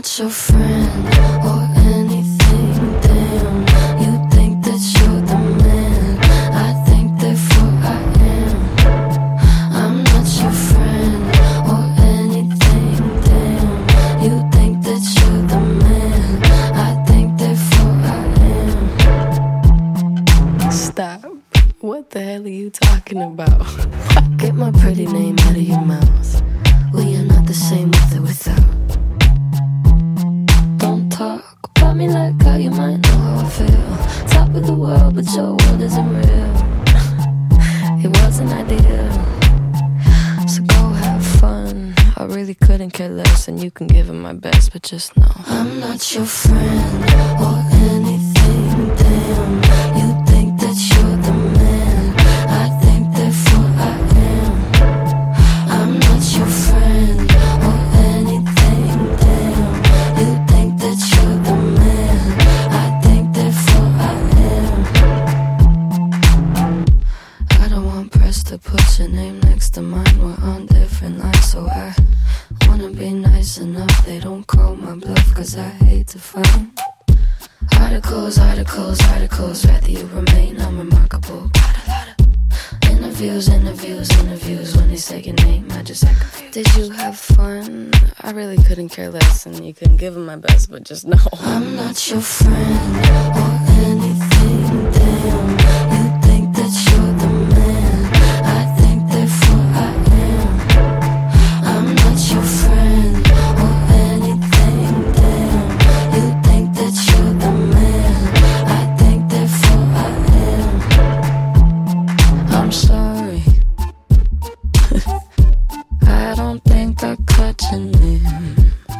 not your friend or anything, damn. You think that you're the man, I think therefore I am. I'm not your friend or anything, damn. You think that you're the man, I think therefore I am. Stop. What the hell are you talking about? Get my pretty name out of your mouth. We are not the same with or without. Don't talk about me like how you might know how I feel. Top of the world, but your world isn't real. It wasn't ideal. So go have fun. I really couldn't care less, and you can give it my best, but just know I'm not your friend or anything, damn. You think that you're the man, I think therefore I am. I'm not your friend or anything, damn. You think that you're the man, I think therefore I am. I don't want press to put your name next to mine. We're on different lines, so I wanna be nice enough. They don't call my bluff, cause I hate to fight. Articles, articles, articles, rather you remain unremarkable. Got a lot of interviews, interviews, interviews. When they say your name, I just act confused. Did you have fun? I really couldn't care less, and you couldn't give it my best, but just know I'm not your friend or anything, damn. You think that you're the man, I think therefore I am. I'm not your friend or anything, damn. You think that you're the man, I think therefore I am. I'm sorry. I don't think I caught your name.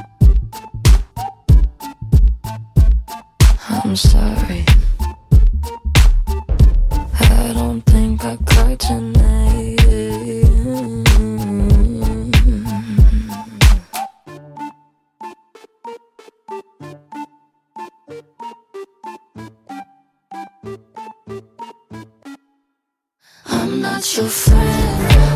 I'm sorry. I don't think I caught your name. I'm not your friend